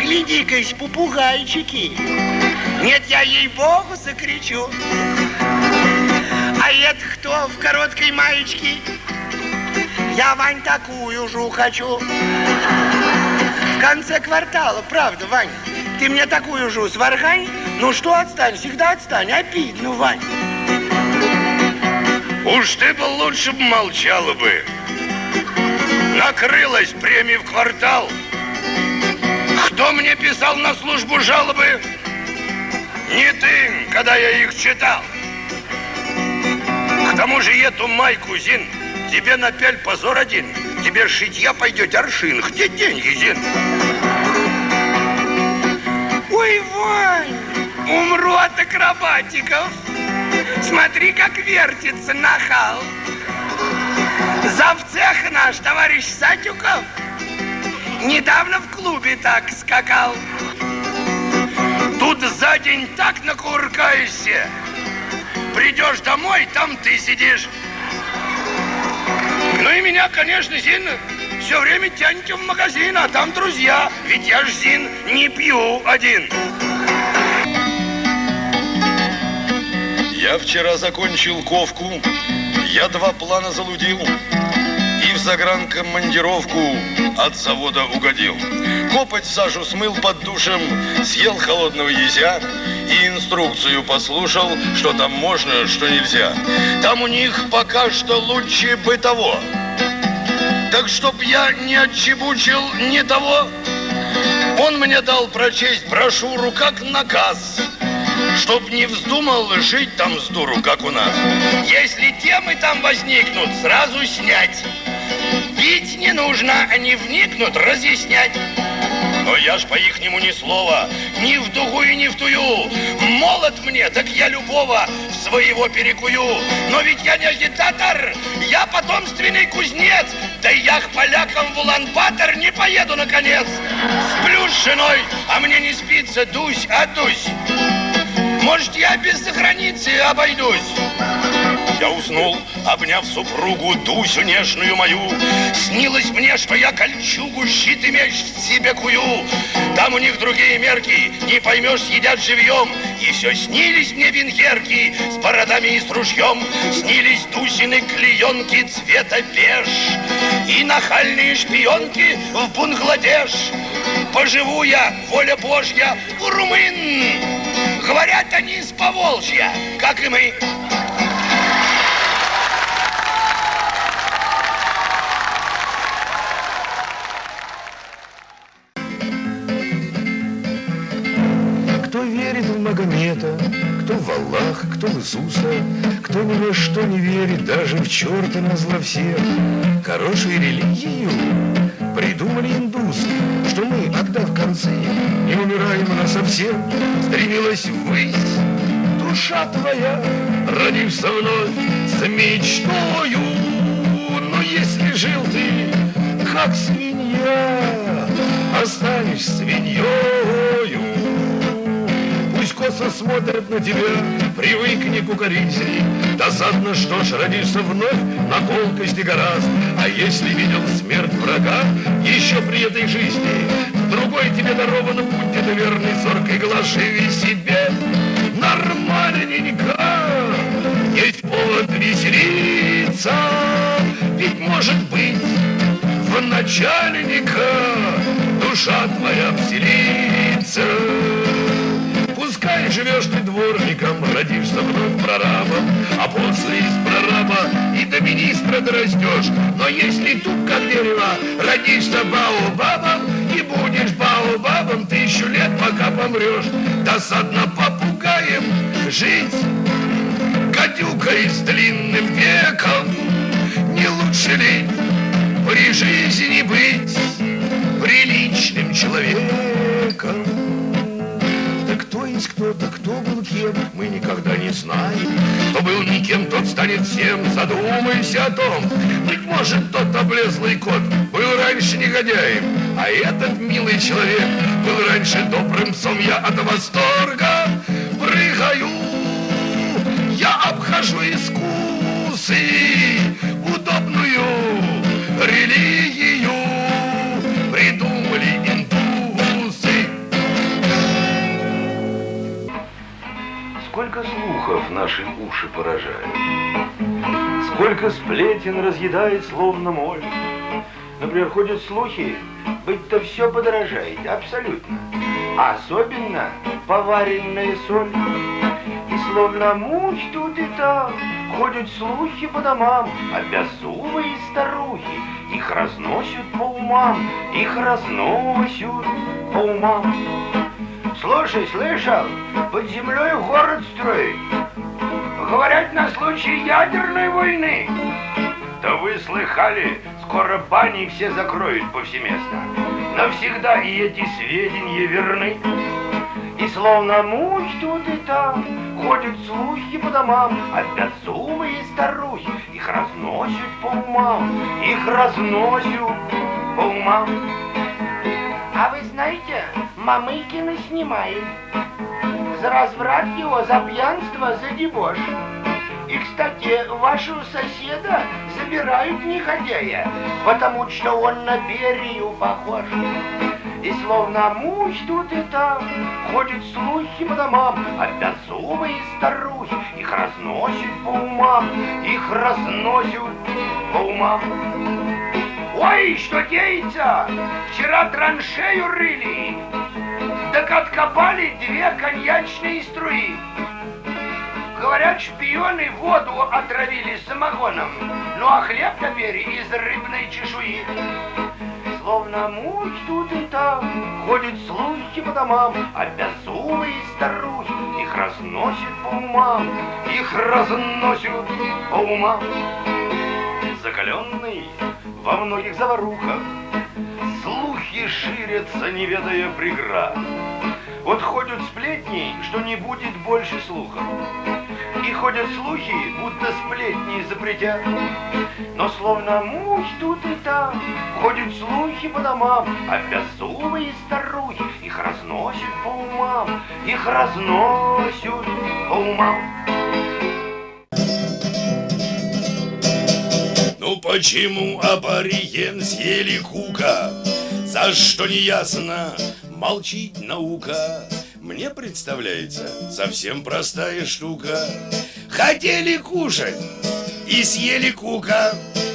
Гляди-ка, попугайчики. Нет, я ей-богу закричу. А это кто в короткой маечке? Я, Вань, такую же хочу. В конце квартала, правда, Вань? Ты мне такую же сваргань? Ну что, отстань, всегда отстань, обидно, Вань. Уж ты бы лучше молчала бы. Накрылась премии в квартал. Кто мне писал на службу жалобы? Не ты, когда я их читал. К тому же эту майку, Зин, тебе напяль позор один. Тебе шитья пойдет аршин. Где деньги, Зин? Ой, Вань, умру от акробатиков. Смотри, как вертится нахал. Завцех наш, товарищ Сатюков, недавно в клубе так скакал. Тут за день так накуркаешься. Придешь домой, там ты сидишь. Ну и меня, конечно, Зин, все время тянете в магазин, а там друзья. Ведь я ж, Зин, не пью один. Я вчера закончил ковку, я 2 плана залудил и в загранкомандировку от завода угодил. Копоть сажу смыл под душем, съел холодного езя и инструкцию послушал, что там можно, что нельзя. Там у них пока что лучше бы того. Так чтоб я не отчебучил ни того, он мне дал прочесть брошюру как наказ, чтоб не вздумал жить там с дуру, как у нас. Если темы там возникнут, сразу снять. Бить не нужно, они вникнут, разъяснять. Но я ж по-ихнему ни слова, ни в дугу и ни в тую. Молод мне, так я любого в своего перекую. Но ведь я не агитатор, я потомственный кузнец. Да я к полякам в Улан-Батор не поеду, наконец. Сплю с женой, а мне не спится, дусь, отдусь. Может, я без заграницы обойдусь? Я уснул, обняв супругу, Дусю нежную мою. Снилось мне, что я кольчугу, щит и меч в себе кую. Там у них другие мерки, не поймешь, едят живьем. И все снились мне венгерки с бородами и с ружьем. Снились Дусины клеенки цвета беж и нахальные шпионки в Бангладеш. Поживу я, воля Божья, у румын. Говорят они с Поволжья, как и мы. Кто верит в Магомета, кто в Аллаха, кто в Иисуса, кто ни во что не верит, даже в черта назло всем. Хорошую религию придумали индусы, что мы, отдав концы, не умираем она совсем, стремилась ввысь. Душа твоя, родишься вновь с мечтою, но если жил ты, как свинья, останешься свиньёю. Пусть косо смотрят на тебя, привыкни к укоризне. Досадно, что ж, родишься вновь на колкости гораздо. А если видел смерть врага еще при этой жизни, другой тебе дарован путь, это верный зоркий глаз. Живи себе нормальненько, есть повод веселиться. Ведь может быть в начальника душа твоя вселится. Пускай живешь ты дворником, родишься вновь прорабом, а после из прораба и до министра дорастешь. Но если тут как дерево, родишься баобабом и будешь баобабом 1000 лет, пока помрешь. Досадно попугаем жить, гадюкой с длинным веком. Не лучше ли при жизни быть приличным человеком? Кто есть кто-то, кто был кем, мы никогда не знаем. Кто был никем, тот станет всем. Задумайся о том. Быть может, тот облезлый кот был раньше негодяем, а этот милый человек был раньше добрым псом. Я от восторга прыгаю, я обхожу искусы, удобную религию придумали индусы. наши уши поражает. Сколько сплетен разъедает, словно моль. Например, ходят слухи, быть-то все подорожает, абсолютно. Особенно поваренная соль. И словно муж тут и там ходят слухи по домам, а беззубые старухи их разносят по умам, их разносят по умам. Слушай, слышал, под землей город строить. Говорят, на случай ядерной войны. Да вы слыхали, скоро бани все закроют повсеместно. Навсегда и эти сведения верны. И словно муж тут и там ходят слухи по домам, а беззубые старухи их разносят по умам, их разносят по умам. А вы знаете, Мамыкина снимает. За разврат его, за пьянство, за дебош. И, кстати, вашего соседа забирают негодяя, потому что он на Берию похож. И словно муж тут и там ходят слухи по домам, а беззубые старухи их разносят по умам, их разносят по умам. Ой, что деется? Вчера траншею рыли, так откопали 2 коньячные струи. Говорят, шпионы воду отравили самогоном, ну а хлеб теперь из рыбной чешуи. Словно муж тут и там ходят слухи по домам, а беззубые старухи их разносят по умам, их разносят по умам. Закаленный во многих заварухах слухи ширятся, не ведая преград. Вот ходят сплетни, что не будет больше слухов. И ходят слухи, будто сплетни запретят. Но словно муж тут и там ходят слухи по домам, а беззубые старухи их разносят по умам, их разносят по умам. Ну почему абориген съели кука? За что не ясно, молчит наука. Мне представляется совсем простая штука. Хотели кушать и съели кука.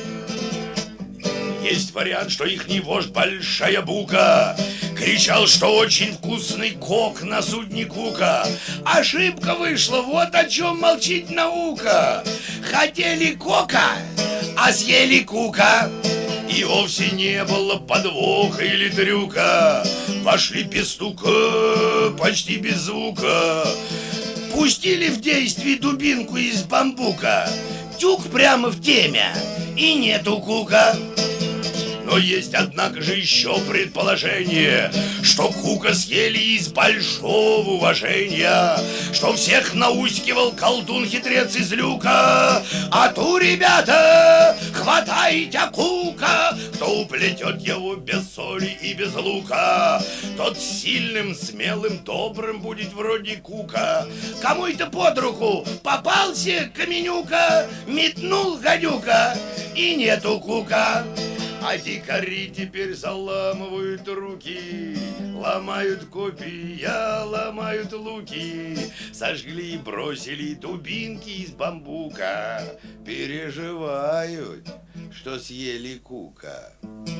Есть вариант, что ихний вождь Большая Бука кричал, что очень вкусный кок на судне Кука. Ошибка вышла, вот о чем молчит наука. Хотели кока, а съели кука. И вовсе не было подвоха или трюка. Пошли без стука, почти без звука. Пустили в действие дубинку из бамбука. Тюк прямо в темя, и нету кука. Но есть, однако же, еще предположение, что кука съели из большого уважения, что всех наускивал колдун-хитрец из люка. А ту, ребята, хватайте кука, кто уплетет его без соли и без лука. Тот сильным, смелым, добрым будет вроде кука. Кому это под руку попался каменюка, метнул гадюка, и нету кука. А дикари теперь заламывают руки, ломают копья, ломают луки. Сожгли и бросили дубинки из бамбука. Переживают, что съели кука.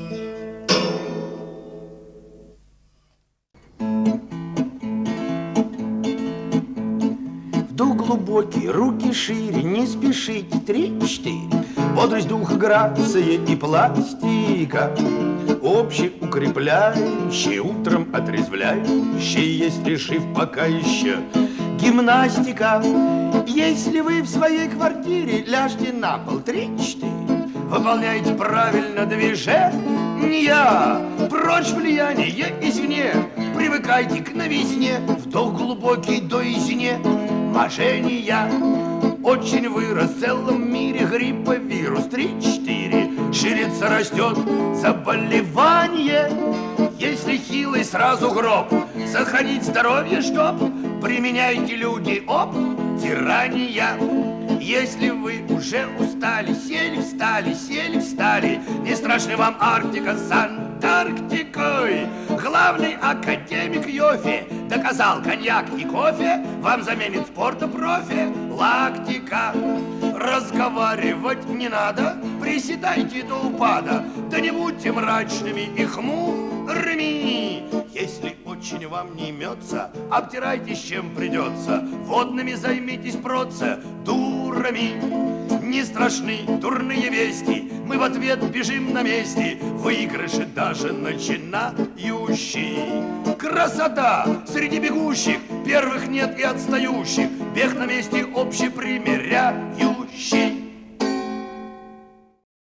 Вдох глубокий, руки шире, не спешите, 3-4. Бодрость духа, грация и пластика, общеукрепляющие, утром отрезвляющие, есть решив пока еще гимнастика. Если вы в своей квартире ляжьте на пол 3-4, выполняйте правильно движения, прочь влияние извне, привыкайте к новизне, вдох глубокий до изне, мошенния. Очень вырос в целом мире грипповирус 3-4. Ширится, растет заболевание. Если хилый, сразу гроб. Сохранить здоровье, чтоб применяйте, люди, тирания. Если вы уже устали, сели, встали, сели, встали, не страшны вам Арктика с Антарктикой. Главный академик Йофи доказал, коньяк и кофе вам заменит спорта профи. лактика. Разговаривать не надо, приседайте до упада, да не будьте мрачными и хмурыми. Если очень вам не имется, обтирайтесь чем придется, водными займитесь процедурами. Не страшны дурные вести, мы в ответ бежим на месте, выигрыши даже начинающий. Красота среди бегущих, первых нет и отстающих, бег на месте общепримиряющий.